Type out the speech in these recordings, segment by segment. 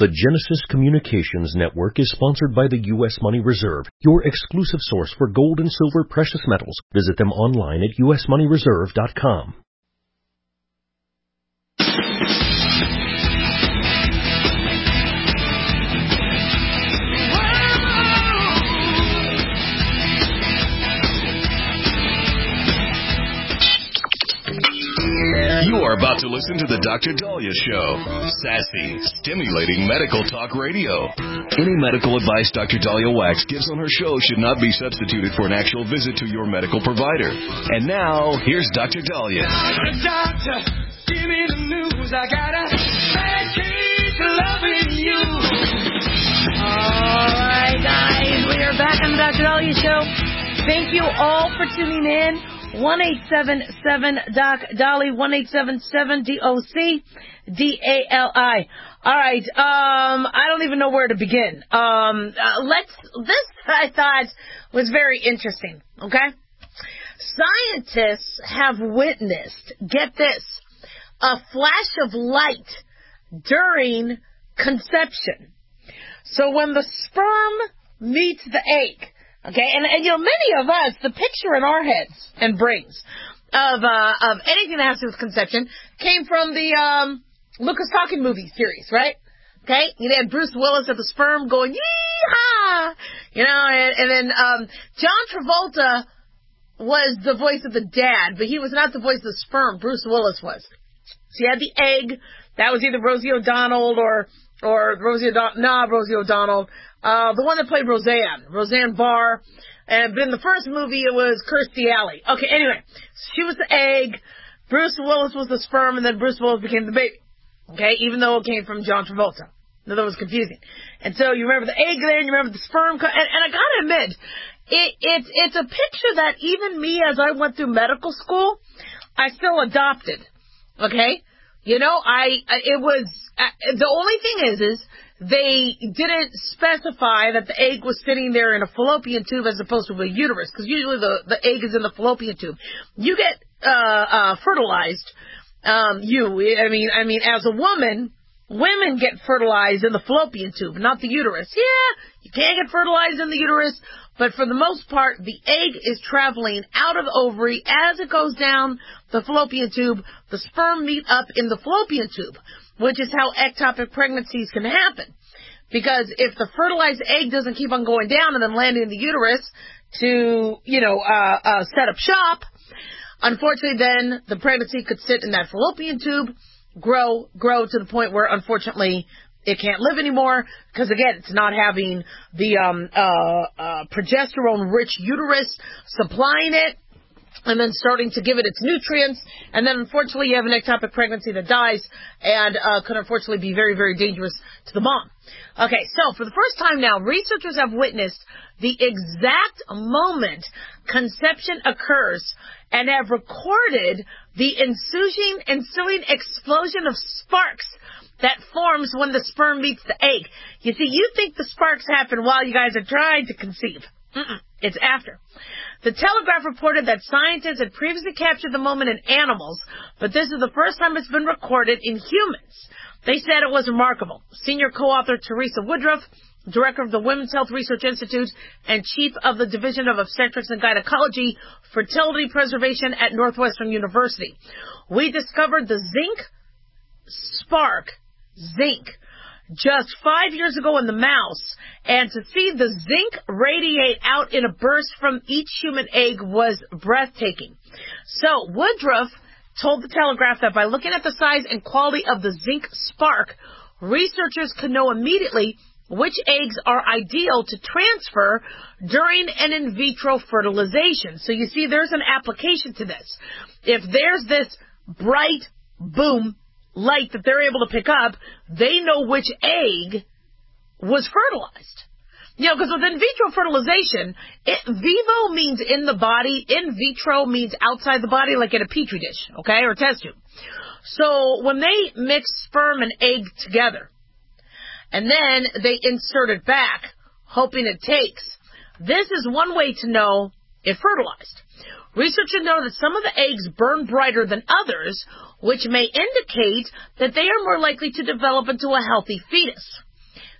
The Genesis Communications Network is sponsored by the U.S. Money Reserve, your exclusive source for gold and silver precious metals. Visit them online at usmoneyreserve.com. You are about to listen to the Dr. Daliah Show. Sassy, stimulating medical talk radio. Any medical advice Dr. Daliah Wax gives on her show should not be substituted for an actual visit to your medical provider. And now, here's Dr. Daliah. Doctor, give me the news. I got a bad case of loving you. All right, guys, we are back on the Dr. Daliah Show. Thank you all for tuning in. 1-877-DOC-DALI, 1-877-DOC-DALI. All right, I don't even know where to begin. This I thought was very interesting, okay? Scientists have witnessed, get this, a flash of light during conception. So when the sperm meets the egg, okay, and many of us, the picture in our heads and brains of anything that has to do with conception came from the Lucas Talking movie series, right? Okay, you had Bruce Willis at the sperm going yee-haw, and then John Travolta was the voice of the dad, but he was not the voice of the sperm. Bruce Willis was. So you had the egg. That was either Rosie O'Donnell or Rosie O'Donnell. The one that played Roseanne Barr. But in the first movie, it was Kirstie Alley. Okay, anyway, she was the egg, Bruce Willis was the sperm, and then Bruce Willis became the baby. Okay, even though it came from John Travolta. Now, that was confusing. And so you remember the egg there, and you remember the sperm. And I gotta admit, it's a picture that even me, as I went through medical school, I still adopted. Okay? The only thing is they didn't specify that the egg was sitting there in a fallopian tube as opposed to a uterus, because usually the egg is in the fallopian tube. You get fertilized. As a woman, women get fertilized in the fallopian tube, not the uterus. Yeah, you can get fertilized in the uterus, but for the most part, the egg is traveling out of the ovary as it goes down the fallopian tube. The sperm meet up in the fallopian tube, which is how ectopic pregnancies can happen. Because if the fertilized egg doesn't keep on going down and then landing in the uterus to, set up shop, unfortunately then the pregnancy could sit in that fallopian tube, grow to the point where unfortunately it can't live anymore, because again, it's not having the progesterone-rich uterus supplying it, and then starting to give it its nutrients, and then unfortunately you have an ectopic pregnancy that dies, and could unfortunately be very, very dangerous to the mom. Okay, so for the first time now, researchers have witnessed the exact moment conception occurs and have recorded the ensuing explosion of sparks that forms when the sperm meets the egg. You see, you think the sparks happen while you guys are trying to conceive. It's after. The Telegraph reported that scientists had previously captured the moment in animals, but this is the first time it's been recorded in humans. They said it was remarkable. Senior co-author Teresa Woodruff, director of the Women's Health Research Institute and chief of the Division of Obstetrics and Gynecology, Fertility Preservation at Northwestern University. We discovered the zinc spark, just 5 years ago in the mouse, and to see the zinc radiate out in a burst from each human egg was breathtaking. So Woodruff told the Telegraph that by looking at the size and quality of the zinc spark, researchers could know immediately which eggs are ideal to transfer during an in vitro fertilization. So you see, there's an application to this. If there's this bright, boom, light that they're able to pick up, they know which egg was fertilized. Because with in vitro fertilization, vivo means in the body, in vitro means outside the body, like in a petri dish, okay, or test tube. So when they mix sperm and egg together, and then they insert it back, hoping it takes, this is one way to know it fertilized. Researchers know that some of the eggs burn brighter than others, which may indicate that they are more likely to develop into a healthy fetus.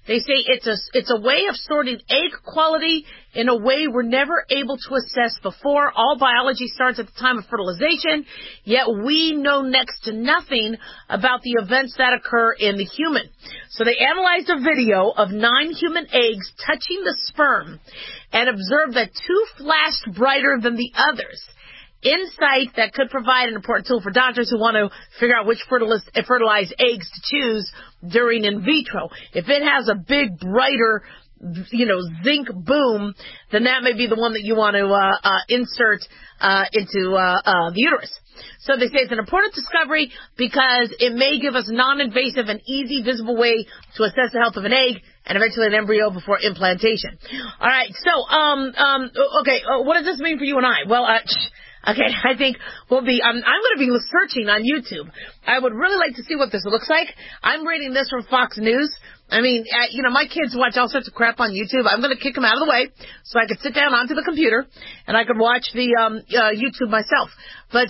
They say it's a way of sorting egg quality in a way we're never able to assess before. All biology starts at the time of fertilization, yet we know next to nothing about the events that occur in the human. So they analyzed a video of 9 human eggs touching the sperm and observed that 2 flashed brighter than the others. Insight that could provide an important tool for doctors who want to figure out which fertilized eggs to choose during in vitro. If it has a big, brighter, zinc boom, then that may be the one that you want to insert into the uterus. So they say it's an important discovery because it may give us non-invasive and easy, visible way to assess the health of an egg and eventually an embryo before implantation. All right, so okay, what does this mean for you and I? Well, okay, I think I'm going to be searching on YouTube. I would really like to see what this looks like. I'm reading this from Fox News. I mean, my kids watch all sorts of crap on YouTube. I'm going to kick them out of the way so I could sit down onto the computer and I could watch the YouTube myself. But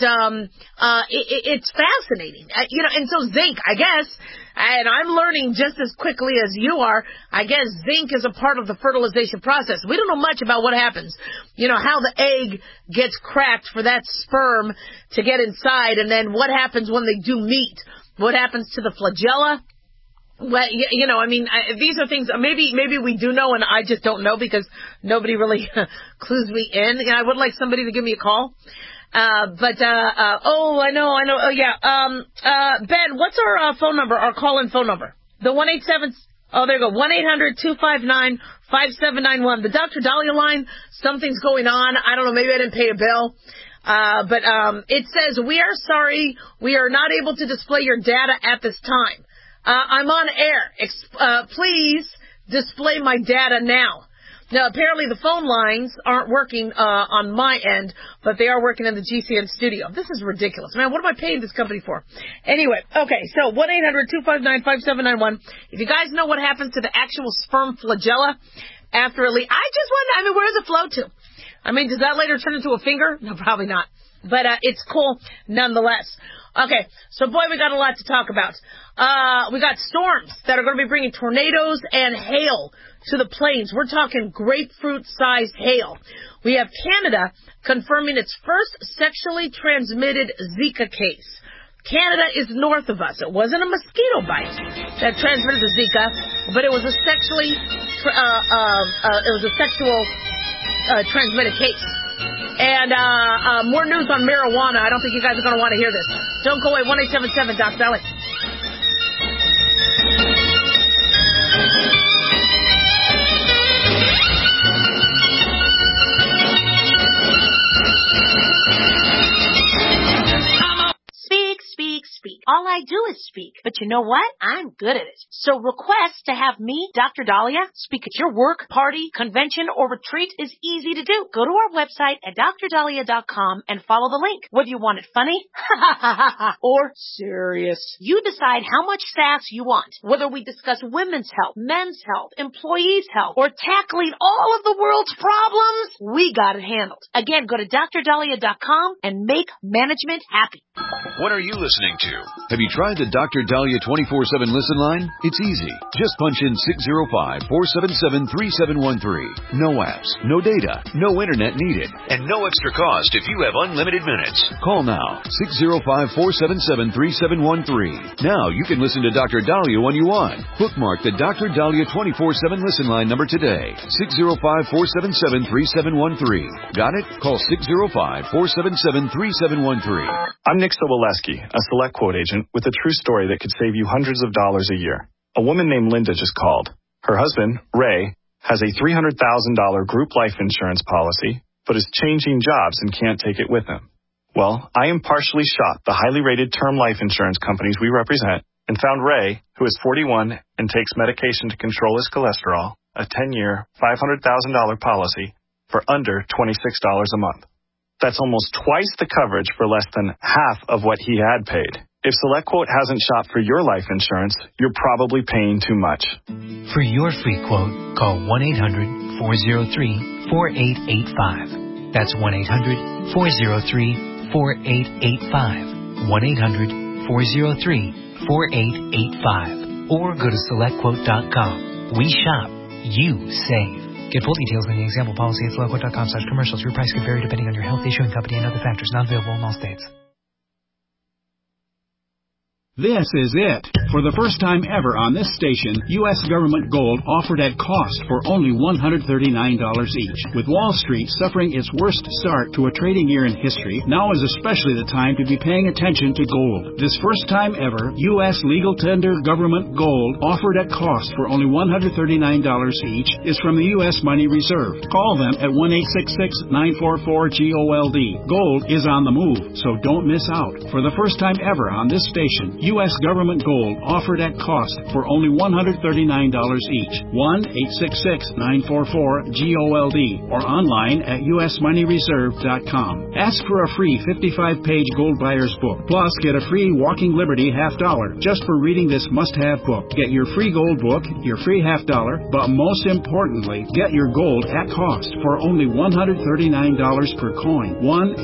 it's fascinating. And so zinc, I guess, and I'm learning just as quickly as you are, I guess zinc is a part of the fertilization process. We don't know much about what happens, how the egg gets cracked for that sperm to get inside, and then what happens when they do meet. What happens to the flagella? Well, these are things, maybe we do know and I just don't know because nobody really clues me in. I would like somebody to give me a call. I know. Oh, yeah. Ben, what's our phone number, our call-in phone number? The 1-877, oh, there you go, 1-800-259-5791. The Dr. Dahlia line, something's going on. I don't know, maybe I didn't pay a bill. But it says, we are sorry, we are not able to display your data at this time. I'm on air. Please display my data now. Now, apparently the phone lines aren't working on my end, but they are working in the GCN studio. This is ridiculous. Man, what am I paying this company for? Anyway, okay, so 1-800-259-5791. If you guys know what happens to the actual sperm flagella after it leaves, I just wonder, where does it flow to? Does that later turn into a finger? No, probably not. But it's cool nonetheless. Okay, so boy, we got a lot to talk about. We got storms that are going to be bringing tornadoes and hail to the plains. We're talking grapefruit-sized hail. We have Canada confirming its first sexually transmitted Zika case. Canada is north of us. It wasn't a mosquito bite that transmitted the Zika, but it was a sexual transmitted case. And more news on marijuana. I don't think you guys are going to want to hear this. Don't go away. 1-877 Doc Dahlia. Speak. All I do is speak. But you know what? I'm good at it. So request to have me, Dr. Dahlia, speak at your work, party, convention, or retreat is easy to do. Go to our website at drdahlia.com and follow the link. Whether you want it funny or serious, you decide how much sass you want. Whether we discuss women's health, men's health, employees' health, or tackling all of the world's problems, we got it handled. Again, go to drdahlia.com and make management happy. What are you listening to? Have you tried the Dr. Dahlia 24/7 listen line? It's easy. Just punch in 605-477-3713. No apps, no data, no internet needed, and no extra cost if you have unlimited minutes. Call now, 605-477-3713. Now you can listen to Dr. Dahlia when you want. Bookmark the Dr. Dahlia 24/7 listen line number today, 605-477-3713. Got it? Call 605-477-3713. I'm Nick Sobolewski, a Select Quote agent with a true story that could save you hundreds of dollars a year. A woman named Linda just called. Her husband, Ray, has a $300,000 group life insurance policy, but is changing jobs and can't take it with him. Well, I impartially shopped the highly rated term life insurance companies we represent and found Ray, who is 41 and takes medication to control his cholesterol, a 10-year, $500,000 policy for under $26 a month. That's almost twice the coverage for less than half of what he had paid. If SelectQuote hasn't shopped for your life insurance, you're probably paying too much. For your free quote, call 1-800-403-4885. That's 1-800-403-4885. 1-800-403-4885. Or go to SelectQuote.com. We shop. You save. Get full details in the example policy at SelectQuote.com/commercials. Your price can vary depending on your health, issuing company, and other factors. Not available in all states. This is it. For the first time ever on this station, U.S. government gold offered at cost for only $139 each. With Wall Street suffering its worst start to a trading year in history, now is especially the time to be paying attention to gold. This first time ever, U.S. legal tender government gold offered at cost for only $139 each is from the U.S. Money Reserve. Call them at 1-866-944-GOLD. Gold is on the move, so don't miss out. For the first time ever on this station, U.S. government gold offered at cost for only $139 each. 1-866-944-GOLD or online at usmoneyreserve.com. Ask for a free 55-page gold buyer's book. Plus, get a free Walking Liberty $50 just for reading this must-have book. Get your free gold book, your free $50, but most importantly, get your gold at cost for only $139 per coin.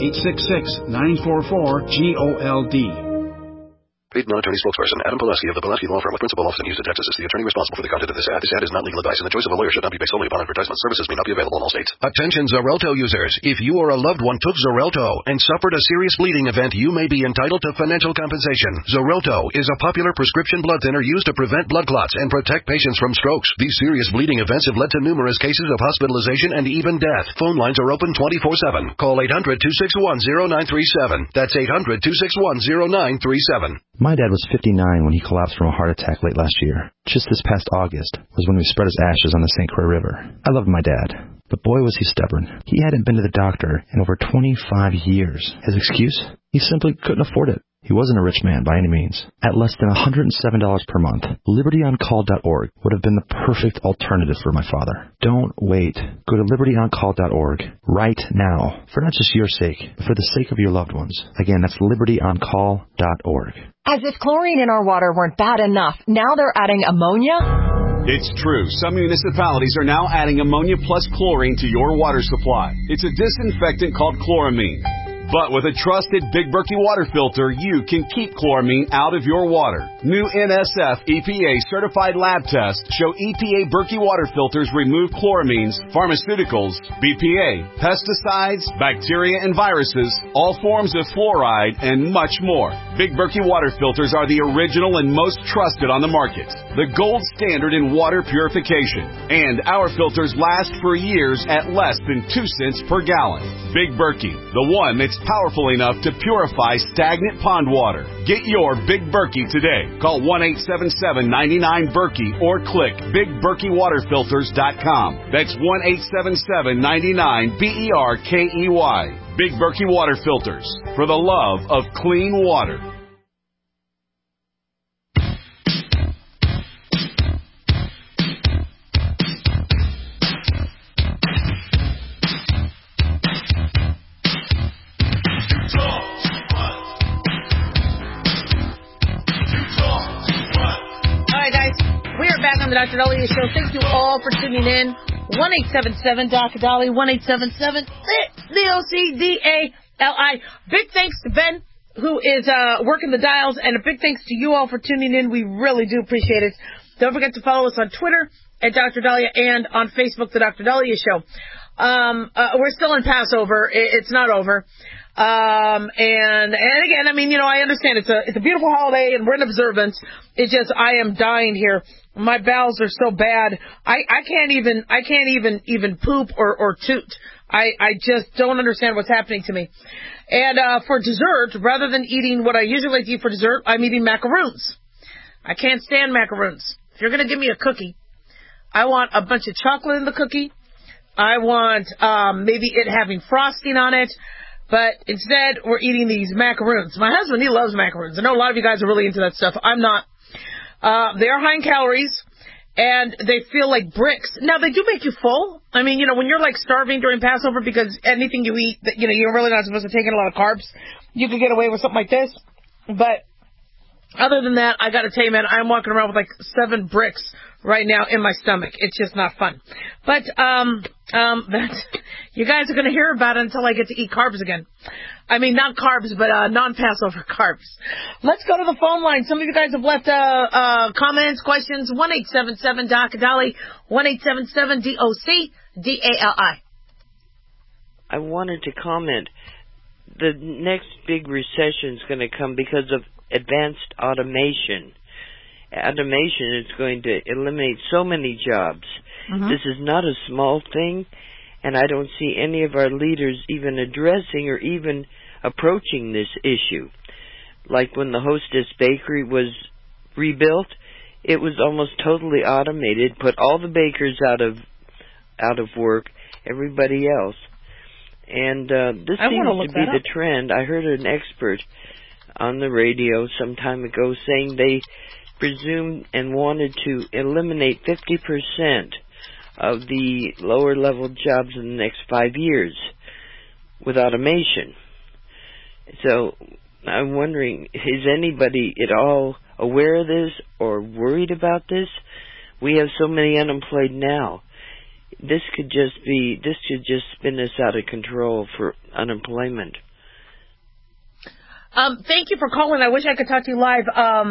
1-866-944-GOLD. Paid non-attorney spokesperson Adam Pulaski of the Pulaski Law Firm with principal office in Houston, Texas is the attorney responsible for the content of this ad. This ad is not legal advice, and the choice of a lawyer should not be based solely upon advertisement. Services may not be available in all states. Attention Xarelto users. If you or a loved one took Xarelto and suffered a serious bleeding event, you may be entitled to financial compensation. Xarelto is a popular prescription blood thinner used to prevent blood clots and protect patients from strokes. These serious bleeding events have led to numerous cases of hospitalization and even death. Phone lines are open 24/7. Call 800-261-0937. That's 800-261-0937. My dad was 59 when he collapsed from a heart attack late last year. Just this past August was when we spread his ashes on the St. Croix River. I loved my dad, but boy was he stubborn. He hadn't been to the doctor in over 25 years. His excuse? He simply couldn't afford it. He wasn't a rich man by any means. At less than $107 per month, LibertyOnCall.org would have been the perfect alternative for my father. Don't wait. Go to LibertyOnCall.org right now, for not just your sake, but for the sake of your loved ones. Again, that's LibertyOnCall.org. As if chlorine in our water weren't bad enough, now they're adding ammonia? It's true. Some municipalities are now adding ammonia plus chlorine to your water supply. It's a disinfectant called chloramine. But with a trusted Big Berkey water filter, you can keep chloramine out of your water. New NSF EPA certified lab tests show EPA Berkey water filters remove chloramines, pharmaceuticals, BPA, pesticides, bacteria and viruses, all forms of fluoride, and much more. Big Berkey water filters are the original and most trusted on the market. The gold standard in water purification. And our filters last for years at less than 2 cents per gallon. Big Berkey, the one that's powerful enough to purify stagnant pond water. Get your Big Berkey today. Call 1-877-99-BERKEY or click BigBerkeyWaterFilters.com. That's 1-877-99-BERKEY. Big Berkey Water Filters, for the love of clean water. The Dr. Dahlia Show. Thank you all for tuning in. 1-877-Dr. Dolly, 1-877-DOCDALI. Big thanks to Ben, who is working the dials, and a big thanks to you all for tuning in. We really do appreciate it. Don't forget to follow us on Twitter at Dr. Dahlia and on Facebook, The Dr. Dahlia Show. We're still in Passover. It's not over. And again, I mean, I understand it's a beautiful holiday and we're in observance. It's just, I am dying here. My bowels are so bad. I can't even poop or toot. I just don't understand what's happening to me. And, for dessert, rather than eating what I usually like to eat for dessert, I'm eating macaroons. I can't stand macaroons. If you're gonna give me a cookie, I want a bunch of chocolate in the cookie. I want, maybe it having frosting on it. But instead, we're eating these macaroons. My husband, he loves macaroons. I know a lot of you guys are really into that stuff. I'm not. They are high in calories, and they feel like bricks. Now, they do make you full. I mean, when you're like starving during Passover because anything you eat, that you're really not supposed to take in a lot of carbs, you could get away with something like this. But other than that, I got to tell you, man, I'm walking around with like 7 bricks right now in my stomach. It's just not fun. But you guys are going to hear about it until I get to eat carbs again. I mean, not carbs, but non-Passover carbs. Let's go to the phone line. Some of you guys have left comments, questions. 1-877-DOC-DOLLY, 1-877-DOC-DALI. I wanted to comment. The next big recession is going to come because of advanced automation. Automation is going to eliminate so many jobs. Mm-hmm. This is not a small thing, and I don't see any of our leaders even addressing or even approaching this issue. Like when the Hostess Bakery was rebuilt, it was almost totally automated, put all the bakers out of work, everybody else. And this seems to be the trend. I heard an expert on the radio some time ago saying they presumed and wanted to eliminate 50% of the lower-level jobs in the next 5 years with automation. So I'm wondering, is anybody at all aware of this or worried about this? We have so many unemployed now. This could just spin us out of control for unemployment. Thank you for calling. I wish I could talk to you live.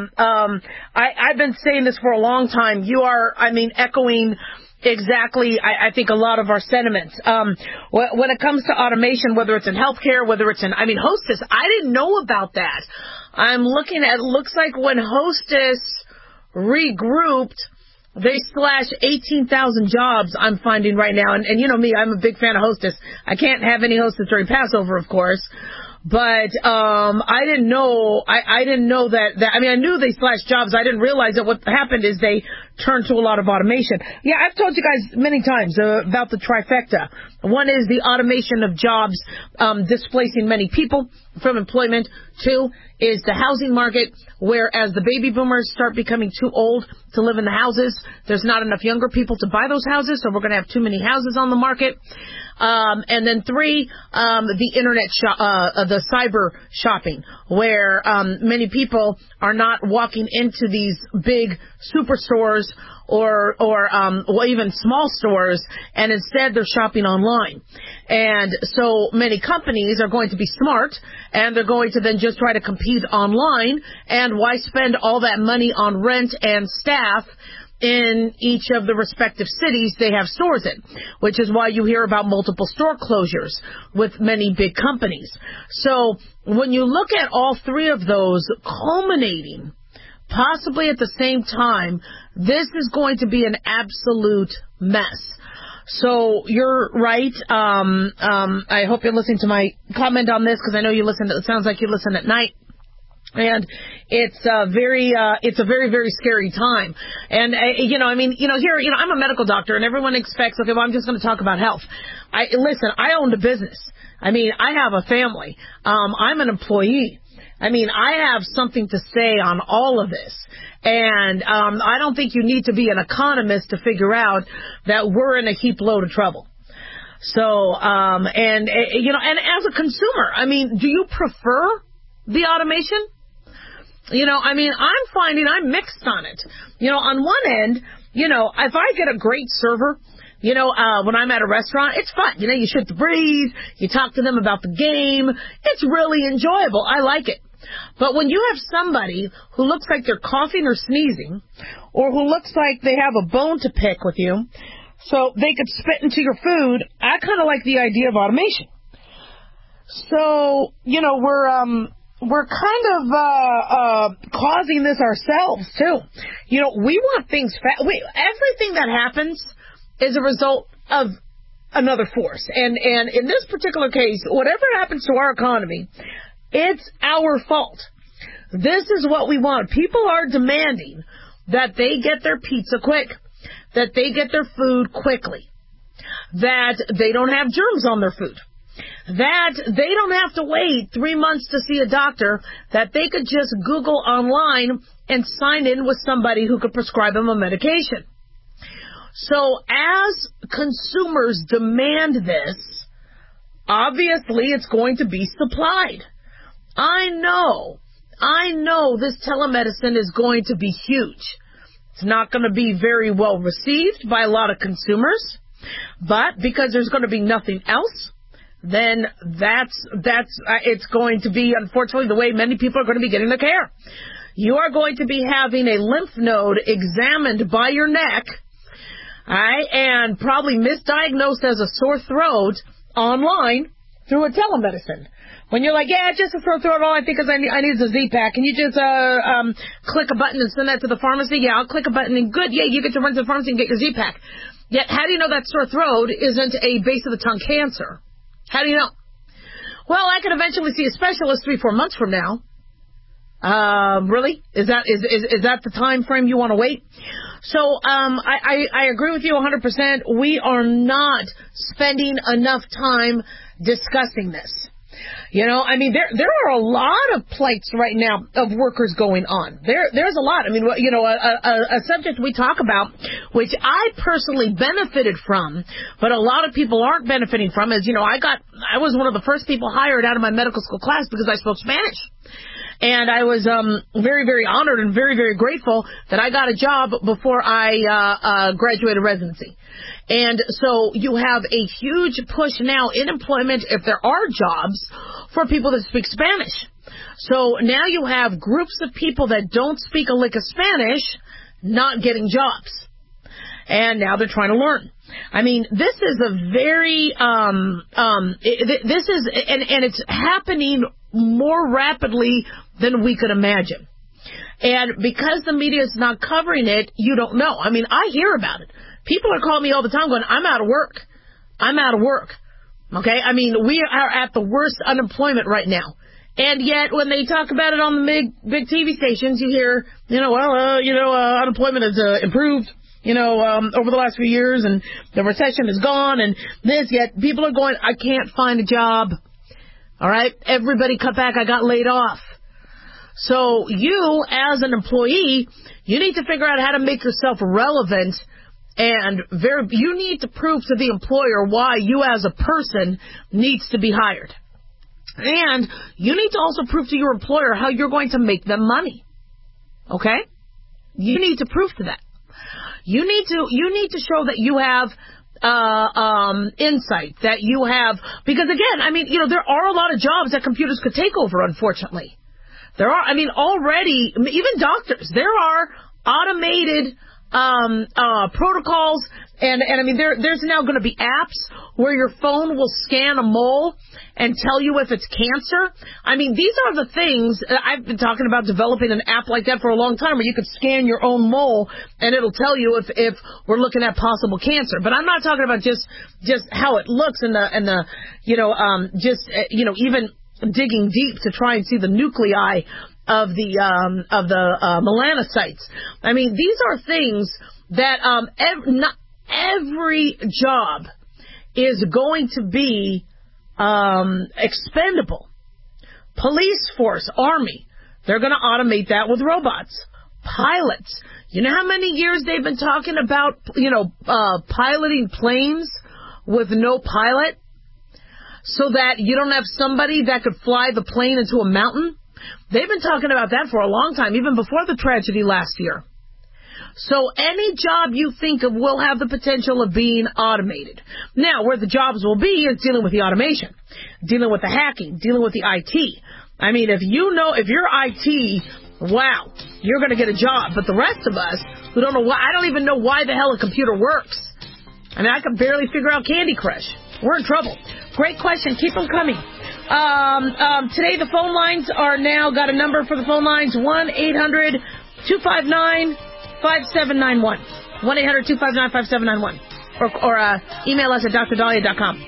I've been saying this for a long time. You are, echoing exactly, I think, a lot of our sentiments. When it comes to automation, whether it's in healthcare, whether it's in, Hostess, I didn't know about that. I'm looking at, looks like when Hostess regrouped, they slashed 18,000 jobs, I'm finding right now. And you know me, I'm a big fan of Hostess. I can't have any Hostess during Passover, of course. But I didn't know that I knew they slashed jobs. I didn't realize that what happened is they turned to a lot of automation. Yeah, I've told you guys many times about the trifecta. One is the automation of jobs displacing many people from employment. Two is the housing market, where as the baby boomers start becoming too old to live in the houses, there's not enough younger people to buy those houses, so we're going to have too many houses on the market. And then three, the internet, the cyber shopping, where many people are not walking into these big superstores or even small stores, and instead they're shopping online. And so many companies are going to be smart, and they're going to then just try to compete online. And why spend all that money on rent and staff in each of the respective cities they have stores in, which is why you hear about multiple store closures with many big companies. So when you look at all three of those culminating possibly at the same time, this is going to be an absolute mess. So you're right. I hope you're listening to my comment on this, because I know you listen. It sounds like you listen at night. And it's a very, very scary time. And, here, I'm a medical doctor, and everyone expects, okay, well, I'm just going to talk about health. Listen, I owned a business. I have a family. I'm an employee. I have something to say on all of this. And, I don't think you need to be an economist to figure out that we're in a heap load of trouble. So, and as a consumer, do you prefer the automation? I'm finding I'm mixed on it. On one end, if I get a great server, when I'm at a restaurant, it's fun. You shoot the breeze, you talk to them about the game. It's really enjoyable. I like it. But when you have somebody who looks like they're coughing or sneezing, or who looks like they have a bone to pick with you, so they could spit into your food, I kind of like the idea of automation. So, we're kind of causing this ourselves too. We want things everything that happens is a result of another force. And in this particular case, whatever happens to our economy, it's our fault. This is what we want. People are demanding that they get their pizza quick, that they get their food quickly, that they don't have germs on their food, that they don't have to wait 3 months to see a doctor, that they could just Google online and sign in with somebody who could prescribe them a medication. So as consumers demand this, obviously it's going to be supplied. I know this telemedicine is going to be huge. It's not going to be very well received by a lot of consumers. But because there's going to be nothing else, then it's going to be, unfortunately, the way many people are going to be getting their care. You are going to be having a lymph node examined by your neck, all right, and probably misdiagnosed as a sore throat online through a telemedicine. When you're like, yeah, just a sore throat, all I think is I need a Z-Pack. Can you just click a button and send that to the pharmacy? Yeah, I'll click a button and good, yeah, you get to run to the pharmacy and get your Z-Pack. Yet, how do you know that sore throat isn't a base of the tongue cancer? How do you know? Well, I could eventually see a specialist 3-4 months from now. Really? Is that the time frame you want to wait? So, I agree with you 100%. We are not spending enough time discussing this. You know, I mean, there are a lot of plights right now of workers going on. There's a lot. I mean, you know, a subject we talk about, which I personally benefited from, but a lot of people aren't benefiting from, is, you know, I was one of the first people hired out of my medical school class because I spoke Spanish. And I was very, very honored and very, very grateful that I got a job before I graduated residency. And so you have a huge push now in employment, if there are jobs, for people that speak Spanish. So now you have groups of people that don't speak a lick of Spanish not getting jobs. And now they're trying to learn. I mean, this is a very, this is, and it's happening more rapidly than we could imagine. And because the media is not covering it, you don't know. I mean, I hear about it. People are calling me all the time going, I'm out of work. I'm out of work. Okay? I mean, we are at the worst unemployment right now. And yet, when they talk about it on the big TV stations, you hear, unemployment has improved, over the last few years, and the recession is gone, and this, yet people are going, I can't find a job. All right? Everybody cut back. I got laid off. So you, as an employee, you need to figure out how to make yourself relevant, and you need to prove to the employer why you as a person needs to be hired. And you need to also prove to your employer how you're going to make them money. Okay? You need to prove to that. You need to show that you have insight, that you have, because again, I mean, there are a lot of jobs that computers could take over, unfortunately. There are, I mean, already, even doctors, there are automated protocols, and I mean, there's now going to be apps where your phone will scan a mole and tell you if it's cancer. I mean, these are the things, I've been talking about developing an app like that for a long time, where you could scan your own mole and it'll tell you if we're looking at possible cancer. But I'm not talking about just how it looks and even digging deep to try and see the nuclei of the melanocytes. I mean, these are things that not every job is going to be expendable. Police force, Army, they're going to automate that with robots. Pilots, you know how many years they've been talking about piloting planes with no pilot, so that you don't have somebody that could fly the plane into a mountain? They've been talking about that for a long time, even before the tragedy last year. So any job you think of will have the potential of being automated. Now, where the jobs will be is dealing with the automation, dealing with the hacking, dealing with the IT. I mean, if you're IT, wow, you're going to get a job. But the rest of us who don't know why, I don't even know why the hell a computer works. I mean, I can barely figure out Candy Crush. We're in trouble. Great question. Keep them coming. Today the phone lines are now got a number for the phone lines, 1-800-259-5791. 1-800-259-5791. Or email us at drdahlia.com.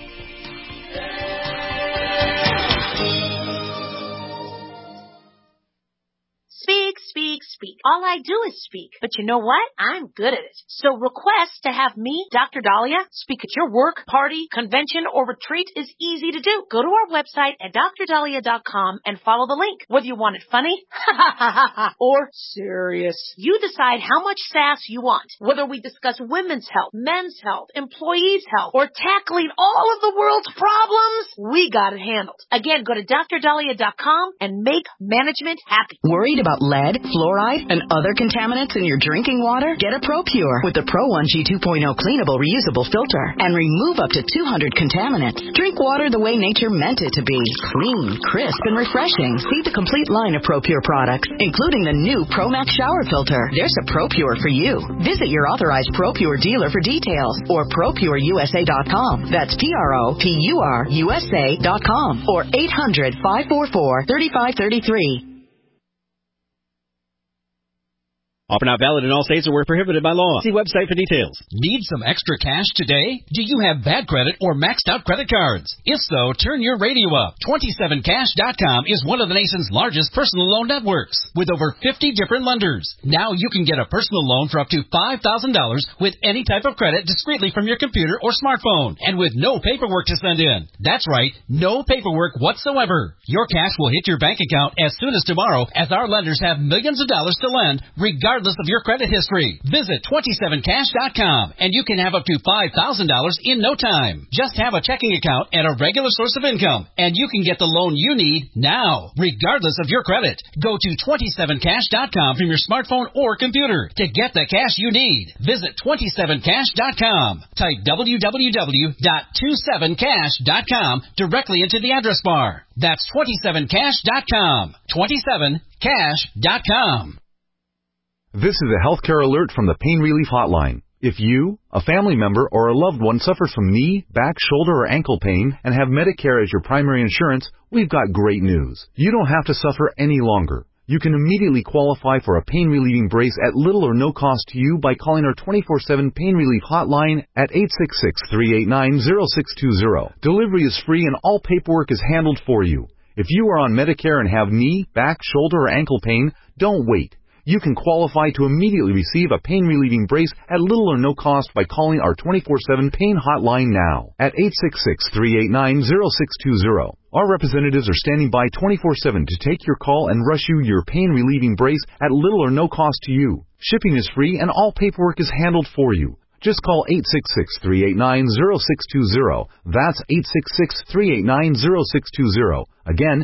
Speak, speak, speak. All I do is speak. But you know what? I'm good at it. So request to have me, Dr. Dahlia, speak at your work, party, convention, or retreat is easy to do. Go to our website at drdahlia.com and follow the link. Whether you want it funny, or serious, you decide how much sass you want. Whether we discuss women's health, men's health, employees' health, or tackling all of the world's problems, we got it handled. Again, go to drdahlia.com and make management happy. Worried about lead, fluoride, and other contaminants in your drinking water? Get a ProPure with the Pro 1G 2.0 cleanable reusable filter and remove up to 200 contaminants. Drink water the way nature meant it to be. Clean, crisp, and refreshing. See the complete line of ProPure products, including the new ProMax shower filter. There's a ProPure for you. Visit your authorized ProPure dealer for details or ProPureUSA.com. That's ProPureUSA.com or 800-544-3533. Offer not valid in all states or where prohibited by law. See website for details. Need some extra cash today? Do you have bad credit or maxed out credit cards? If so, turn your radio up. 27cash.com is one of the nation's largest personal loan networks with over 50 different lenders. Now you can get a personal loan for up to $5,000 with any type of credit discreetly from your computer or smartphone and with no paperwork to send in. That's right, no paperwork whatsoever. Your cash will hit your bank account as soon as tomorrow as our lenders have millions of dollars to lend regardless of your credit history. Visit 27cash.com and you can have up to $5,000 in no time. Just have a checking account and a regular source of income and you can get the loan you need now, regardless of your credit. Go to 27cash.com from your smartphone or computer to get the cash you need. Visit 27cash.com. Type www.27cash.com directly into the address bar. That's 27cash.com. 27cash.com. This is a healthcare alert from the Pain Relief Hotline. If you, a family member, or a loved one suffers from knee, back, shoulder, or ankle pain and have Medicare as your primary insurance, we've got great news. You don't have to suffer any longer. You can immediately qualify for a pain-relieving brace at little or no cost to you by calling our 24/7 Pain Relief Hotline at 866-389-0620. Delivery is free and all paperwork is handled for you. If you are on Medicare and have knee, back, shoulder, or ankle pain, don't wait. You can qualify to immediately receive a pain-relieving brace at little or no cost by calling our 24/7 Pain Hotline now at 866-389-0620. Our representatives are standing by 24/7 to take your call and rush you your pain-relieving brace at little or no cost to you. Shipping is free and all paperwork is handled for you. Just call 866-389-0620. That's 866-389-0620. Again,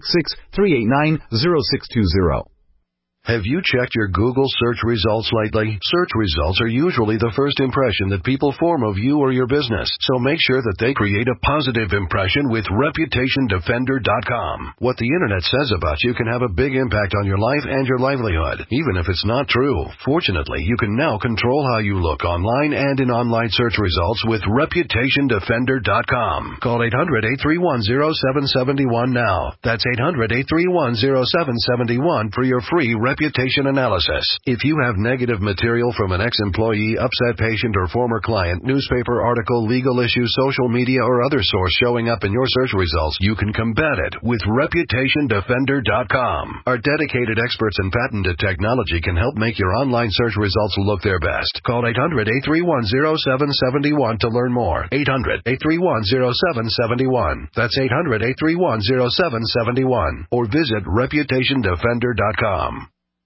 866-389-0620. Have you checked your Google search results lately? Search results are usually the first impression that people form of you or your business, so make sure that they create a positive impression with ReputationDefender.com. What the Internet says about you can have a big impact on your life and your livelihood, even if it's not true. Fortunately, you can now control how you look online and in online search results with ReputationDefender.com. Call 800-831-0771 now. That's 800-831-0771 for your free reputation analysis. If you have negative material from an ex-employee, upset patient, or former client, newspaper article, legal issue, social media, or other source showing up in your search results, you can combat it with ReputationDefender.com. Our dedicated experts in patented technology can help make your online search results look their best. Call 800-831-0771 to learn more. 800-831-0771. That's 800-831-0771. Or visit ReputationDefender.com.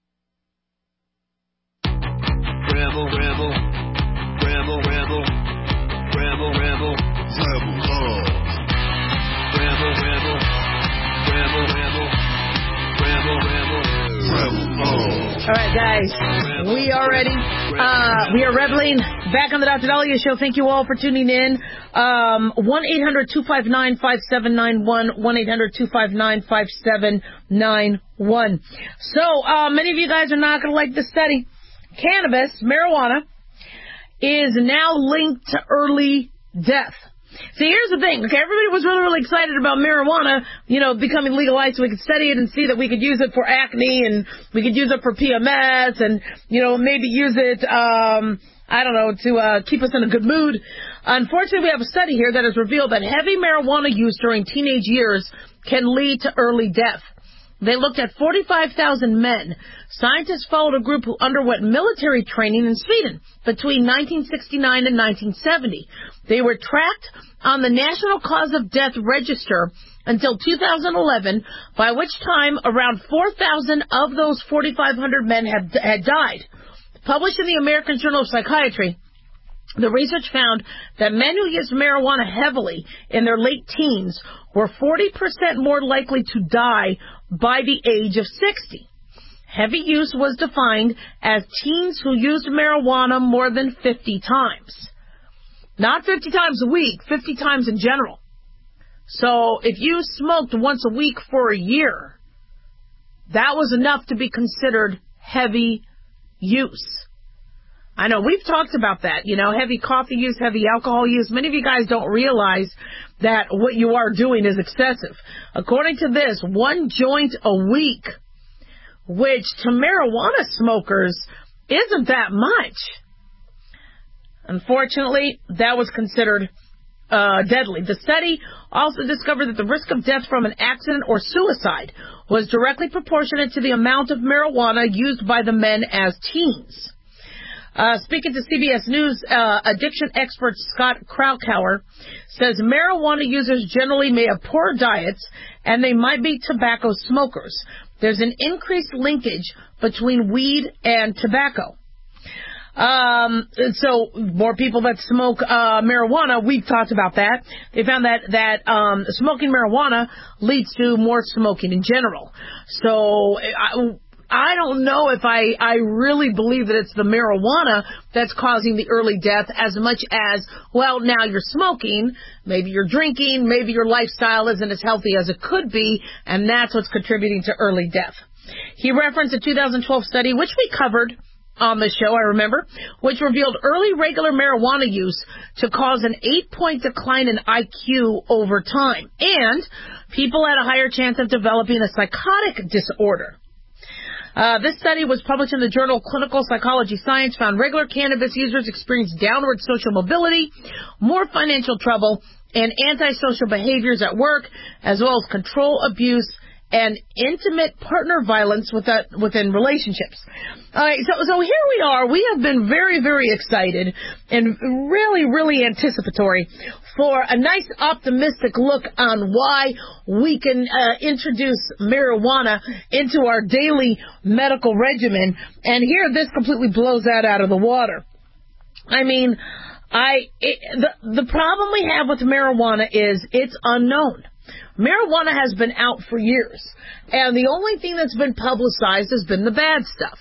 Rebel, rebel, rebel, rebel, rebel, rebel, rebel, rebel, rebel, rebel, rebel, rebel, rebel, rebel. All right, guys, we are ready. We are reveling back on the Dr. Dahlia Show. Thank you all for tuning in. 1-800-259-5791, 1-800-259-5791. So, many of you guys are not going to like this study. Cannabis, marijuana, is now linked to early death. See, here's the thing. Okay, everybody was really, really excited about marijuana, becoming legalized so we could study it and see that we could use it for acne and we could use it for PMS and, maybe use it, to keep us in a good mood. Unfortunately, we have a study here that has revealed that heavy marijuana use during teenage years can lead to early death. They looked at 45,000 men. Scientists followed a group who underwent military training in Sweden between 1969 and 1970. They were tracked on the National Cause of Death Register until 2011, by which time around 4,000 of those 4,500 men had died. Published in the American Journal of Psychiatry, the research found that men who used marijuana heavily in their late teens were 40% more likely to die by the age of 60. Heavy use was defined as teens who used marijuana more than 50 times. Not 50 times a week, 50 times in general. So if you smoked once a week for a year, that was enough to be considered heavy use. I know we've talked about that, heavy coffee use, heavy alcohol use. Many of you guys don't realize that what you are doing is excessive. According to this, 1 joint a week, which to marijuana smokers isn't that much. Unfortunately, that was considered deadly. The study also discovered that the risk of death from an accident or suicide was directly proportionate to the amount of marijuana used by the men as teens. Speaking to CBS News, addiction expert Scott Krakauer says marijuana users generally may have poor diets and they might be tobacco smokers. There's an increased linkage between weed and tobacco. So more people that smoke marijuana, we've talked about that. They found that smoking marijuana leads to more smoking in general. So I don't know if I really believe that it's the marijuana that's causing the early death as much as, well, now you're smoking, maybe you're drinking, maybe your lifestyle isn't as healthy as it could be, and that's what's contributing to early death. He referenced a 2012 study, which we covered on the show, I remember, which revealed early regular marijuana use to cause an 8-point decline in IQ over time, and people had a higher chance of developing a psychotic disorder. This study was published in the journal Clinical Psychology Science, found regular cannabis users experienced downward social mobility, more financial trouble, and antisocial behaviors at work, as well as control abuse and intimate partner violence within relationships. All right, so here we are. We have been very, very excited and really, really anticipatory for a nice optimistic look on why we can introduce marijuana into our daily medical regimen. And here, this completely blows that out of the water. I mean, the problem we have with marijuana is it's unknown. Marijuana has been out for years, and the only thing that's been publicized has been the bad stuff.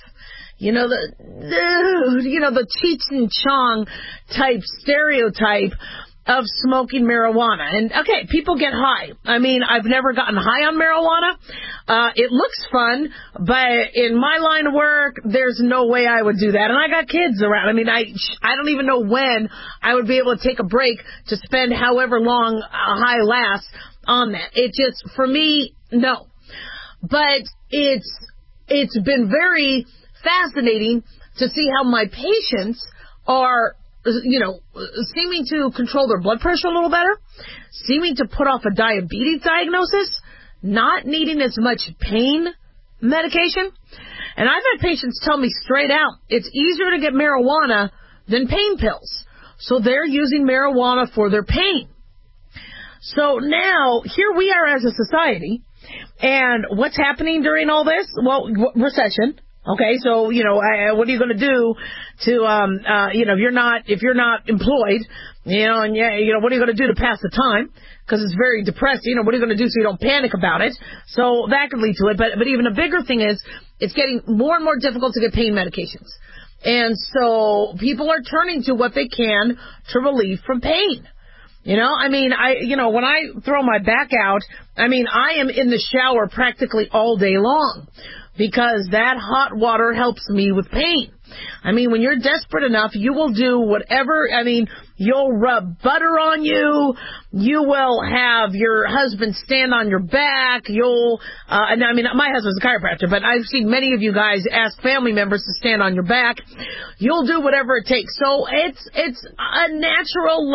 The Cheech and Chong type stereotype of smoking marijuana. And, okay, people get high. I mean, I've never gotten high on marijuana. It looks fun, but in my line of work, there's no way I would do that. And I got kids around. I mean, I don't even know when I would be able to take a break to spend however long a high lasts on that. It just, for me, no. But it's been very fascinating to see how my patients are, seeming to control their blood pressure a little better, seeming to put off a diabetes diagnosis, not needing as much pain medication. And I've had patients tell me straight out, it's easier to get marijuana than pain pills. So they're using marijuana for their pain. So now, here we are as a society, and what's happening during all this? Well, recession. Okay, so, what are you going to do to, if you're not employed, what are you going to do to pass the time? Because it's very depressing. What are you going to do so you don't panic about it? So that could lead to it. But even a bigger thing is, it's getting more and more difficult to get pain medications. And so people are turning to what they can to relieve from pain. When I throw my back out, I am in the shower practically all day long because that hot water helps me with pain. When you're desperate enough, you will do whatever. You'll rub butter on you. You will have your husband stand on your back. My husband's a chiropractor, but I've seen many of you guys ask family members to stand on your back. You'll do whatever it takes. So it's a natural,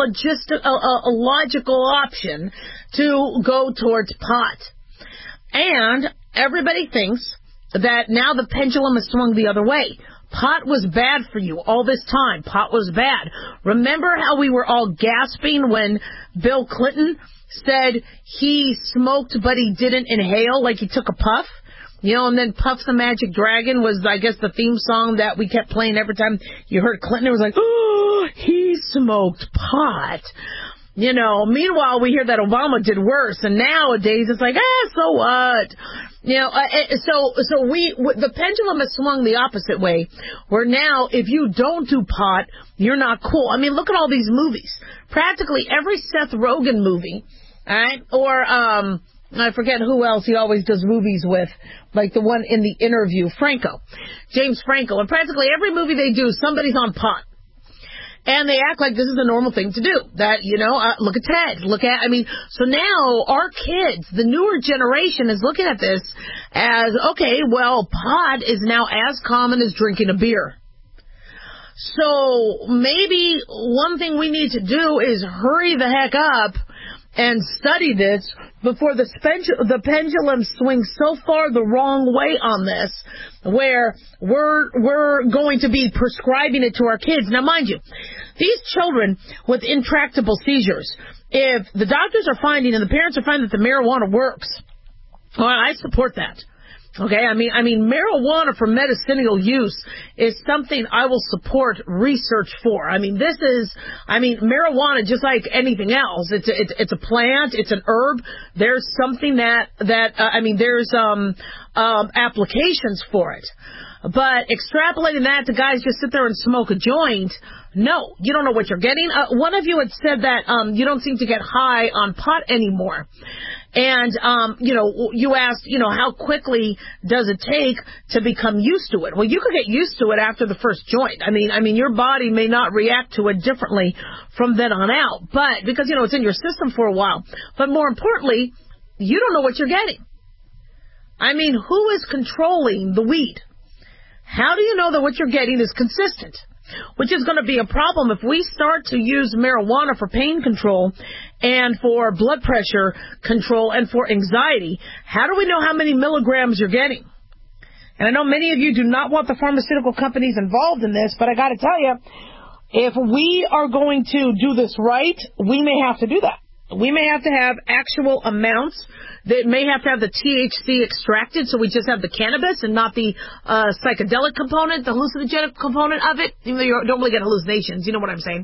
logical option to go towards pot. And everybody thinks that now the pendulum has swung the other way. Pot was bad for you all this time. Pot was bad. Remember how we were all gasping when Bill Clinton said he smoked but he didn't inhale, like he took a puff? And then Puff the Magic Dragon was, I guess, the theme song that we kept playing every time you heard Clinton. It was like, oh, he smoked pot. Meanwhile, we hear that Obama did worse, and nowadays it's like, so what? The pendulum has swung the opposite way, where now if you don't do pot, you're not cool. I mean, look at all these movies. Practically every Seth Rogen movie, all right, or I forget who else he always does movies with, like the one in The Interview, James Franco. And practically every movie they do, somebody's on pot. And they act like this is a normal thing to do. That, look at Ted. So now our kids, the newer generation, is looking at this as, okay, well, pot is now as common as drinking a beer. So maybe one thing we need to do is hurry the heck up and study this before the pendulum swings so far the wrong way on this, where we're going to be prescribing it to our kids. Now, mind you, these children with intractable seizures, if the doctors are finding and the parents are finding that the marijuana works, well, I support that. Okay, I mean, marijuana for medicinal use is something I will support research for. Marijuana, just like anything else, it's a plant, it's an herb. There's something there's applications for it. But extrapolating that to guys just sit there and smoke a joint, no, you don't know what you're getting. One of you had said that you don't seem to get high on pot anymore. And, you asked, how quickly does it take to become used to it? Well, you could get used to it after the first joint. I mean, your body may not react to it differently from then on out, but because, it's in your system for a while. But more importantly, you don't know what you're getting. Who is controlling the weed? How do you know that what you're getting is consistent? Which is going to be a problem if we start to use marijuana for pain control and for blood pressure control and for anxiety. How do we know how many milligrams you're getting? And I know many of you do not want the pharmaceutical companies involved in this, but I got to tell you, if we are going to do this right, we may have to do that. We may have to have actual amounts that may have to have the THC extracted, so we just have the cannabis and not the psychedelic component, the hallucinogenic component of it. You don't really get hallucinations, you know what I'm saying.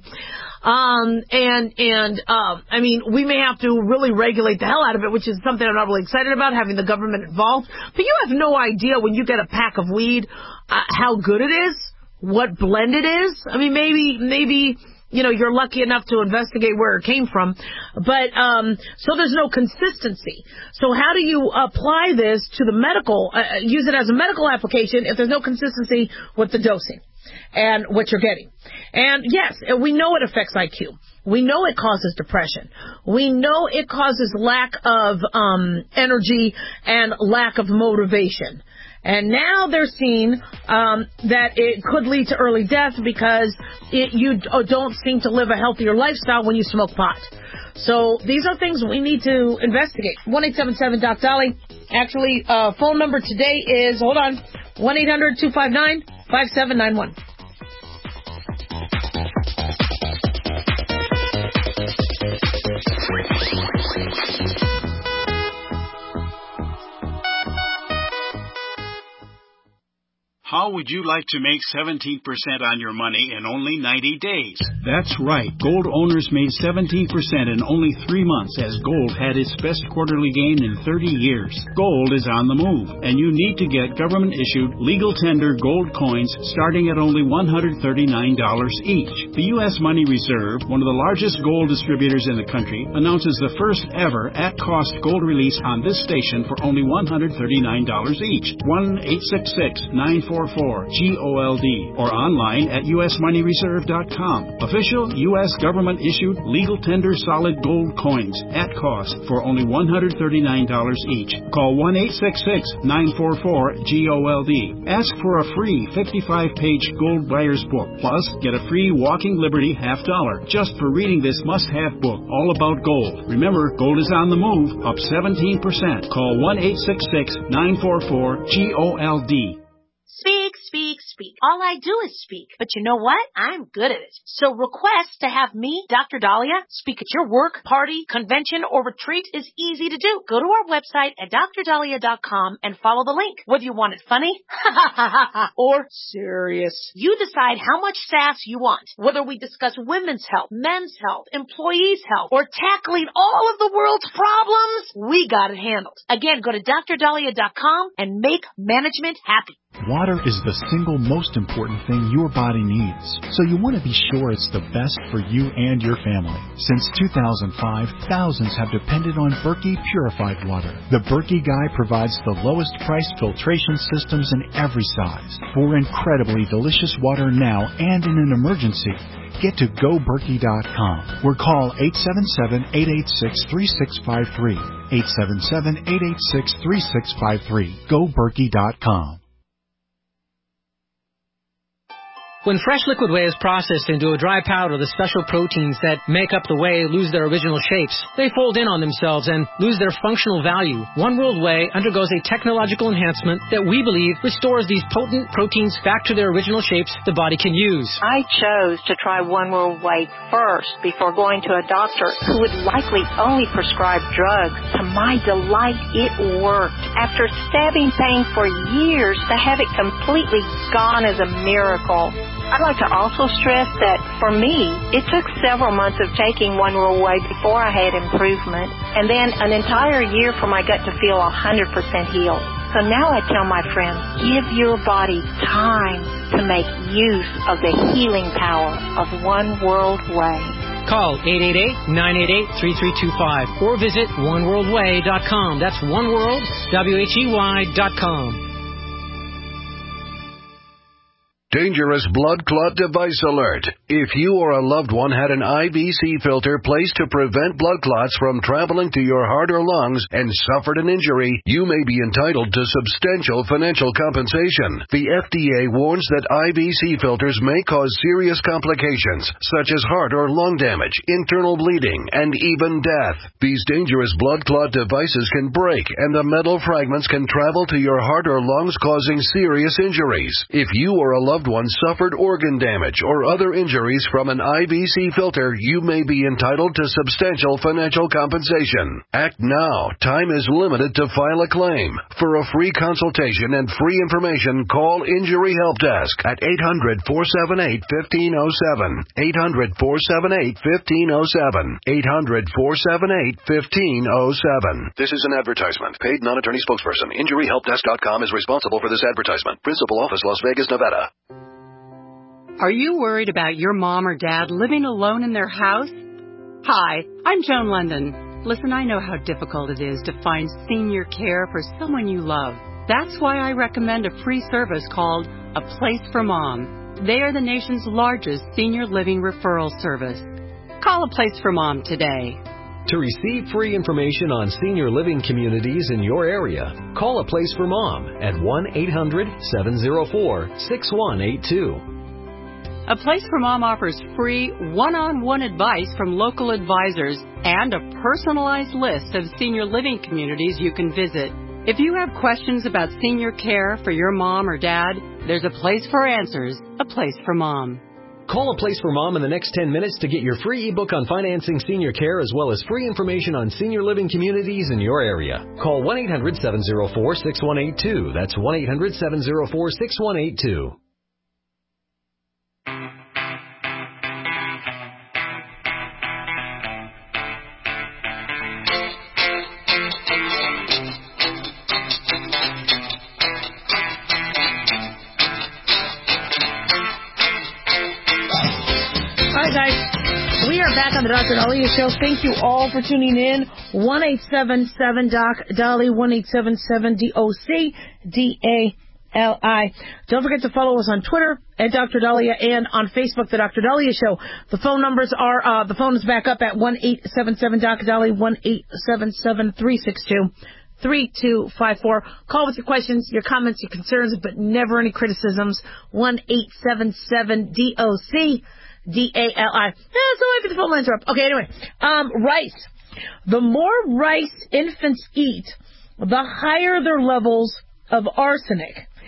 We may have to really regulate the hell out of it, which is something I'm not really excited about, having the government involved. But you have no idea when you get a pack of weed how good it is, what blend it is. Maybe you're lucky enough to investigate where it came from. But, so there's no consistency. So how do you apply this to the medical, use it as a medical application if there's no consistency with the dosing and what you're getting? And yes, we know it affects IQ. We know it causes depression. We know it causes lack of energy and lack of motivation. And now they're seeing that it could lead to early death because you don't seem to live a healthier lifestyle when you smoke pot. So these are things we need to investigate. 1-877-DOC-DOLLY. Actually, phone number today is, 1-800-259-5791. How would you like to make 17% on your money in only 90 days? That's right. Gold owners made 17% in only 3 months as gold had its best quarterly gain in 30 years. Gold is on the move, and you need to get government-issued, legal tender gold coins starting at only $139 each. The U.S. Money Reserve, one of the largest gold distributors in the country, announces the first ever at-cost gold release on this station for only $139 each. 1-866-944-GOLD or online at usmoneyreserve.com. Official U.S. government-issued legal tender solid gold coins at cost for only $139 each. Call 1-866-944-GOLD. Ask for a free 55-page gold buyer's book. Plus, get a free Walking Liberty $50 just for reading this must-have book all about gold. Remember, gold is on the move, up 17%. Call 1-866-944-GOLD. Speak, speak, speak. All I do is speak. But you know what? I'm good at it. So request to have me, Dr. Dahlia, speak at your work, party, convention, or retreat is easy to do. Go to our website at drdahlia.com and follow the link. Whether you want it funny or serious, you decide how much sass you want. Whether we discuss women's health, men's health, employees' health, or tackling all of the world's problems, we got it handled. Again, go to drdahlia.com and make management happy. Water is the single most important thing your body needs, so you want to be sure it's the best for you and your family. Since 2005, thousands have depended on Berkey purified water. The Berkey Guy provides the lowest price filtration systems in every size for incredibly delicious water now and in an emergency. Get to GoBerkey.com or call 877-886-3653. 877-886-3653. GoBerkey.com. When fresh liquid whey is processed into a dry powder, the special proteins that make up the whey lose their original shapes. They fold in on themselves and lose their functional value. One World Whey undergoes a technological enhancement that we believe restores these potent proteins back to their original shapes the body can use. I chose to try One World Whey first before going to a doctor who would likely only prescribe drugs. To my delight, it worked. After stabbing pain for years, to have it completely gone is a miracle. I'd like to also stress that for me, it took several months of taking One World Whey before I had improvement, and then an entire year for my gut to feel 100% healed. So now I tell my friends, give your body time to make use of the healing power of One World Whey. Call 888-988-3325 or visit oneworldwhey.com. That's oneworld, WHEY.com. Dangerous blood clot device alert. If you or a loved one had an IVC filter placed to prevent blood clots from traveling to your heart or lungs and suffered an injury, you may be entitled to substantial financial compensation. The FDA warns that IVC filters may cause serious complications, such as heart or lung damage, internal bleeding, and even death. These dangerous blood clot devices can break, and the metal fragments can travel to your heart or lungs, causing serious injuries. If you or a loved one suffered organ damage or other injuries from an IVC filter, you may be entitled to substantial financial compensation. Act now. Time is limited to file a claim. For a free consultation and free information, call Injury Help Desk at 800-478-1507. 800-478-1507. 800-478-1507. This is an advertisement. Paid non-attorney spokesperson. InjuryHelpDesk.com is responsible for this advertisement. Principal office, Las Vegas, Nevada. Are you worried about your mom or dad living alone in their house? Hi, I'm Joan London. Listen, I know how difficult it is to find senior care for someone you love. That's why I recommend a free service called A Place for Mom. They are the nation's largest senior living referral service. Call A Place for Mom today. To receive free information on senior living communities in your area, call A Place for Mom at 1-800-704-6182. A Place for Mom offers free one-on-one advice from local advisors and a personalized list of senior living communities you can visit. If you have questions about senior care for your mom or dad, there's a place for answers, A Place for Mom. Call A Place for Mom in the next 10 minutes to get your free ebook on financing senior care as well as free information on senior living communities in your area. Call 1-800-704-6182. That's 1-800-704-6182. Back on the Dr. Dahlia Show. Thank you all for tuning in. 1-877-DOC-DALI, 1-877-DOC-DALI. Don't forget to follow us on Twitter at Dr. Dahlia and on Facebook, The Dr. Dahlia Show. The phone numbers are, the phone is back up at 1-877-DOC-DALI, 1-877-362-3254. Call with your questions, your comments, your concerns, but never any criticisms. 1-877-DOC-DALI. Yeah, so I get the phone lines are up. Okay, anyway. Rice. The more rice infants eat, the higher their levels of arsenic.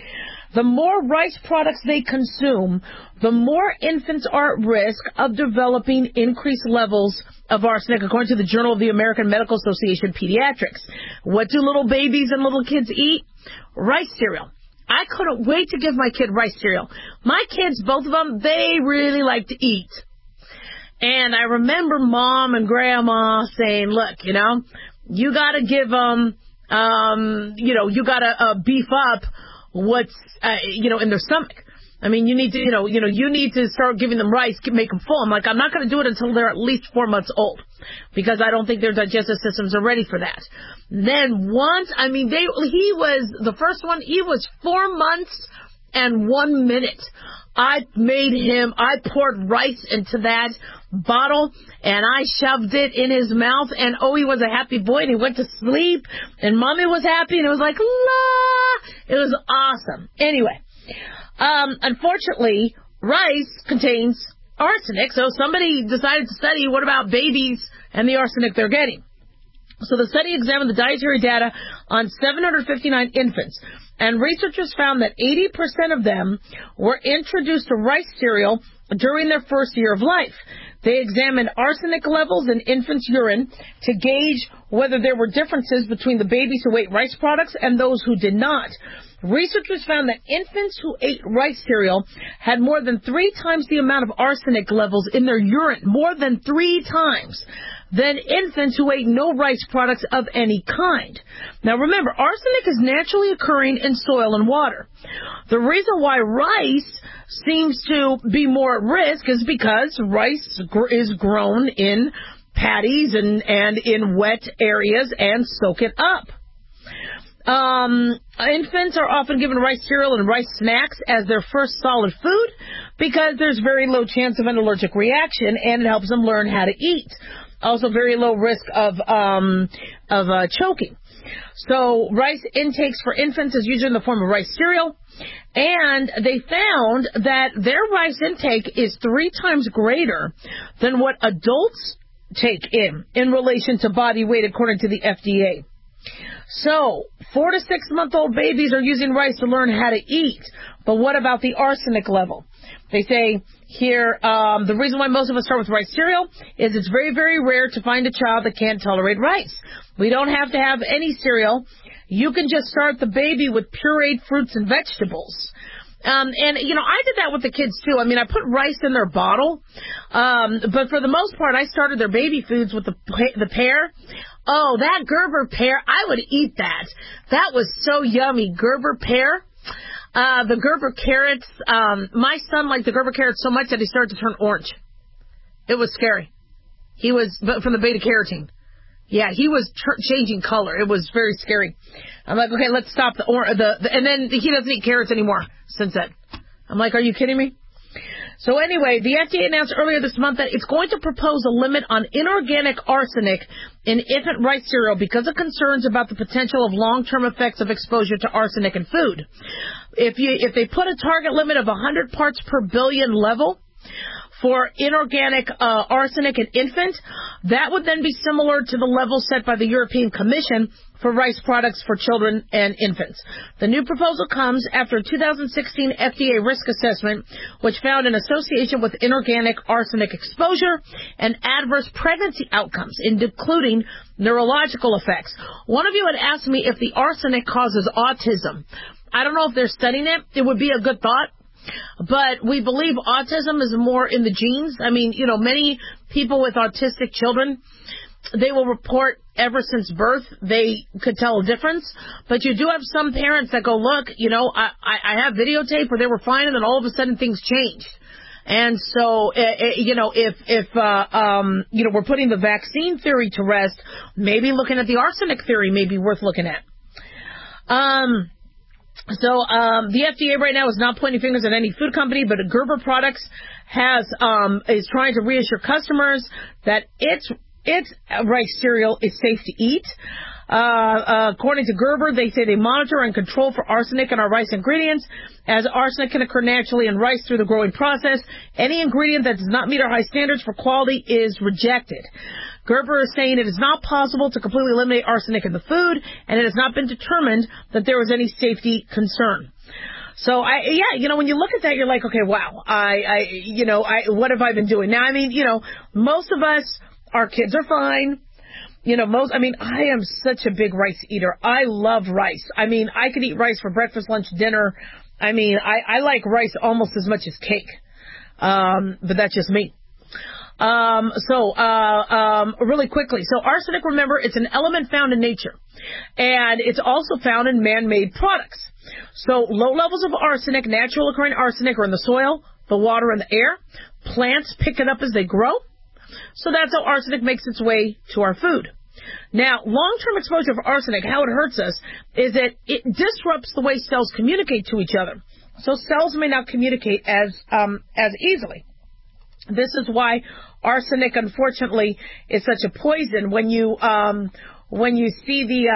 The more rice products they consume, the more infants are at risk of developing increased levels of arsenic, according to the Journal of the American Medical Association Pediatrics. What do little babies and little kids eat? Rice cereal. I couldn't wait to give my kid rice cereal. My kids, both of them, they really like to eat. And I remember Mom and Grandma saying, look, you got to give them, you got to beef up what's, in their stomach. I mean, you need to, you need to start giving them rice, make them full. I'm like, I'm not going to do it until they're at least 4 months old, because I don't think their digestive systems are ready for that. Then once, he was, the first one, he was 4 months and 1 minute. I poured rice into that bottle, and I shoved it in his mouth, and he was a happy boy, and he went to sleep, and Mommy was happy, and it was like, la! It was awesome. Anyway, unfortunately, rice contains arsenic, so somebody decided to study what about babies and the arsenic they're getting. So the study examined the dietary data on 759 infants, and researchers found that 80% of them were introduced to rice cereal during their first year of life. They examined arsenic levels in infants' urine to gauge whether there were differences between the babies who ate rice products and those who did not. Researchers found that infants who ate rice cereal had more than 3 times the amount of arsenic levels in their urine, more than 3 times, than infants who ate no rice products of any kind. Now remember, arsenic is naturally occurring in soil and water. The reason why rice seems to be more at risk is because rice is grown in paddies and in wet areas and soak it up. Infants are often given rice cereal and rice snacks as their first solid food because there's very low chance of an allergic reaction, and it helps them learn how to eat. Also very low risk of choking. So rice intakes for infants is usually in the form of rice cereal, and they found that their rice intake is 3 times greater than what adults take in relation to body weight, according to the FDA. So 4 to 6 month old babies are using rice to learn how to eat, but what about the arsenic level? They say here, the reason why most of us start with rice cereal is it's very, very rare to find a child that can't tolerate rice. We don't have to have any cereal. You can just start the baby with pureed fruits and vegetables. And I did that with the kids too. I put rice in their bottle. But for the most part, I started their baby foods with the pear. Oh, that Gerber pear, I would eat that. That was so yummy. Gerber pear. The Gerber carrots, my son liked the Gerber carrots so much that he started to turn orange. It was scary. He was from the beta carotene. Yeah, he was changing color. It was very scary. I'm like, okay, let's stop and then he doesn't eat carrots anymore since then. I'm like, are you kidding me? So anyway, the FDA announced earlier this month that it's going to propose a limit on inorganic arsenic in infant rice cereal because of concerns about the potential of long-term effects of exposure to arsenic in food. If they put a target limit of 100 parts per billion level for inorganic arsenic in infant, that would then be similar to the level set by the European Commission for rice products for children and infants. The new proposal comes after a 2016 FDA risk assessment, which found an association with inorganic arsenic exposure and adverse pregnancy outcomes, including neurological effects. One of you had asked me if the arsenic causes autism. I don't know if they're studying it. It would be a good thought. But we believe autism is more in the genes. Many people with autistic children, they will report ever since birth they could tell a difference. But you do have some parents that go, look, I have videotape where they were fine and then all of a sudden things changed. And so, if we're putting the vaccine theory to rest, maybe looking at the arsenic theory may be worth looking at. So the FDA right now is not pointing fingers at any food company, but Gerber Products is trying to reassure customers that its rice cereal is safe to eat. According to Gerber, they say they monitor and control for arsenic in our rice ingredients, as arsenic can occur naturally in rice through the growing process. Any ingredient that does not meet our high standards for quality is rejected. Gerber is saying it is not possible to completely eliminate arsenic in the food, and it has not been determined that there was any safety concern. So when you look at that, you're like, okay, wow, what have I been doing? Now, I mean, most of us, our kids are fine. I am such a big rice eater. I love rice. I mean, I could eat rice for breakfast, lunch, dinner. I mean, I like rice almost as much as cake. But that's just me. Really quickly. So arsenic, remember, it's an element found in nature. And it's also found in man-made products. So low levels of arsenic, natural occurring arsenic, are in the soil, the water, and the air. Plants pick it up as they grow. So that's how arsenic makes its way to our food. Now, long-term exposure of arsenic, how it hurts us, is that it disrupts the way cells communicate to each other. So cells may not communicate as easily. This is why arsenic, unfortunately, is such a poison. When you see the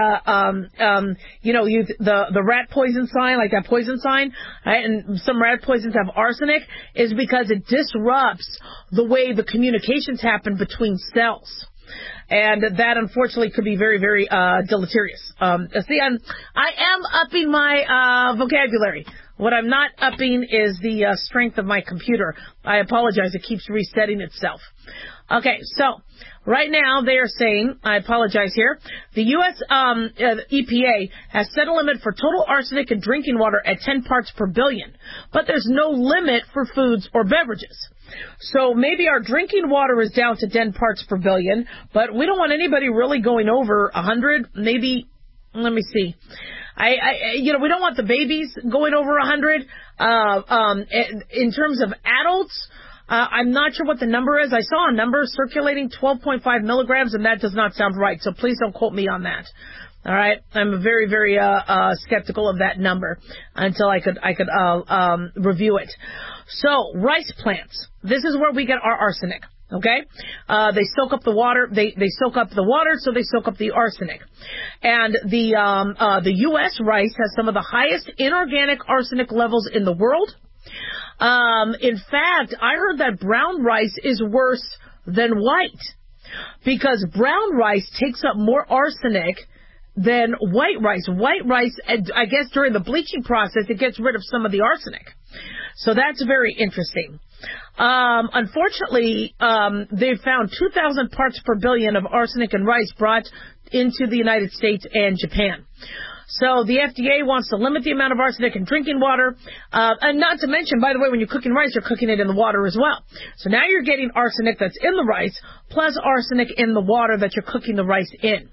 rat poison sign, like that poison sign, right, and some rat poisons have arsenic, is because it disrupts the way the communications happen between cells. And that, unfortunately, could be very, very deleterious. I am upping my vocabulary. What I'm not upping is the strength of my computer. I apologize. It keeps resetting itself. Okay, so right now they are saying, I apologize here, the U.S. EPA has set a limit for total arsenic in drinking water at 10 parts per billion, but there's no limit for foods or beverages. So maybe our drinking water is down to 10 parts per billion, but we don't want anybody really going over 100, maybe, let me see. We don't want the babies going over 100. In terms of adults, I'm not sure what the number is. I saw a number circulating, 12.5 milligrams, and that does not sound right. So please don't quote me on that. All right, I'm very, very skeptical of that number until I could review it. So rice plants. This is where we get our arsenic. Okay, they soak up the water. They soak up the water, so they soak up the arsenic. And the U.S. rice has some of the highest inorganic arsenic levels in the world. In fact, I heard that brown rice is worse than white because brown rice takes up more arsenic than white rice. White rice, I guess during the bleaching process, it gets rid of some of the arsenic. So that's very interesting. Unfortunately, they've found 2,000 parts per billion of arsenic in rice brought into the United States and Japan. So the FDA wants to limit the amount of arsenic in drinking water. And not to mention, by the way, when you're cooking rice, you're cooking it in the water as well. So now you're getting arsenic that's in the rice plus arsenic in the water that you're cooking the rice in.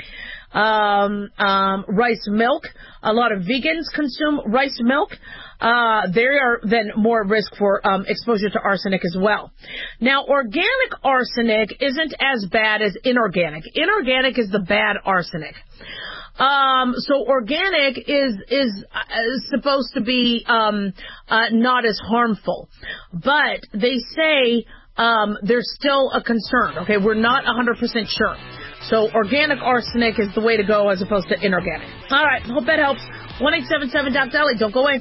Rice milk. A lot of vegans consume rice milk. They are then more at risk for exposure to arsenic as well. Now, organic arsenic isn't as bad as inorganic. Inorganic is the bad arsenic. So organic is supposed to be not as harmful, but they say there's still a concern. Okay, we're not 100% sure. So organic arsenic is the way to go as opposed to inorganic. All right, hope that helps. 1-877-DOC-DALY. Don't go away.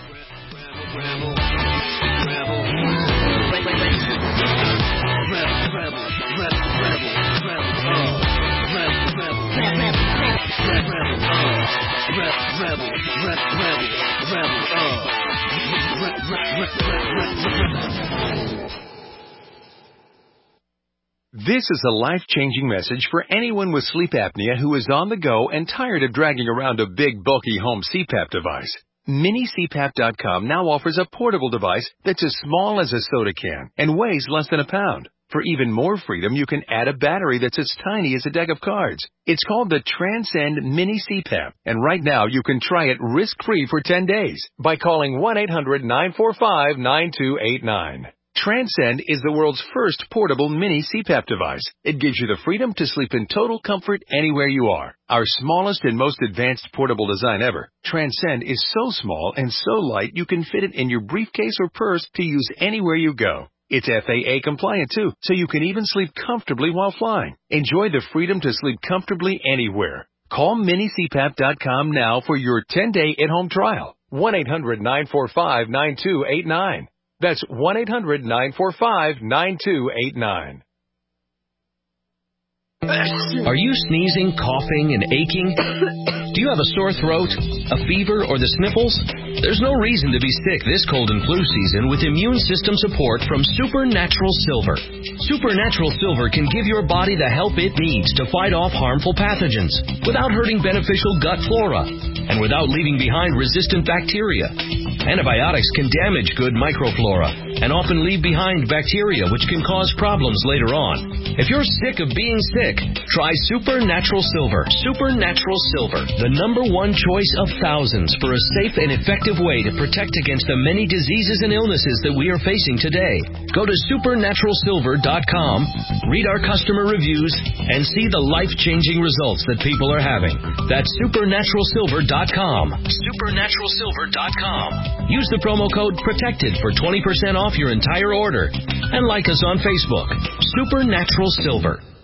This is a life-changing message for anyone with sleep apnea who is on the go and tired of dragging around a big, bulky home CPAP device. MiniCPAP.com now offers a portable device that's as small as a soda can and weighs less than a pound. For even more freedom, you can add a battery that's as tiny as a deck of cards. It's called the Transcend Mini CPAP, and right now you can try it risk-free for 10 days by calling 1-800-945-9289. Transcend is the world's first portable mini CPAP device. It gives you the freedom to sleep in total comfort anywhere you are. Our smallest and most advanced portable design ever, Transcend is so small and so light you can fit it in your briefcase or purse to use anywhere you go. It's FAA compliant too, so you can even sleep comfortably while flying. Enjoy the freedom to sleep comfortably anywhere. Call MiniCPAP.com now for your 10-day at-home trial. 1-800-945-9289. That's 1-800-945-9289. Are you sneezing, coughing, and aching? Do you have a sore throat, a fever, or the sniffles? There's no reason to be sick this cold and flu season with immune system support from Supernatural Silver. Supernatural Silver can give your body the help it needs to fight off harmful pathogens without hurting beneficial gut flora and without leaving behind resistant bacteria. Antibiotics can damage good microflora and often leave behind bacteria which can cause problems later on. If you're sick of being sick, try Supernatural Silver. Supernatural Silver, the #1 choice of thousands for a safe and effective way to protect against the many diseases and illnesses that we are facing today. Go to supernaturalsilver.com, read our customer reviews, and see the life-changing results that people are having. That's supernaturalsilver.com. Supernaturalsilver.com. Use the promo code PROTECTED for 20% off your entire order. And like us on Facebook. Supernatural Silver.